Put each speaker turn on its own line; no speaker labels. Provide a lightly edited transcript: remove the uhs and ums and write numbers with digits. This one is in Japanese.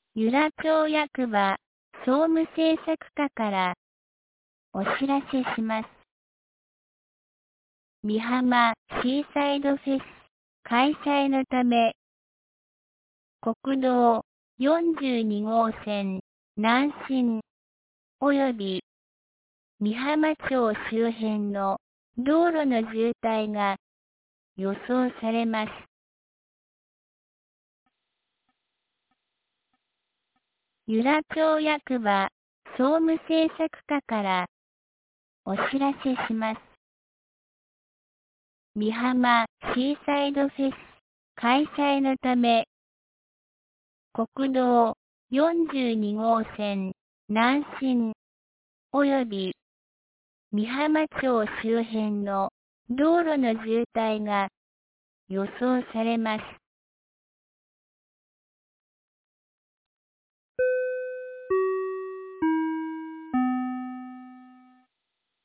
由良町役場総務政策課からお知らせします。美浜シーサイドフェス開催のため、国道42号線南進及び美浜町周辺の道路の渋滞が予想されます。由良町役場総務政策課からお知らせします。美浜シーサイドフェス開催のため、国道42号線南進及び美浜町周辺の道路の渋滞が予想されます。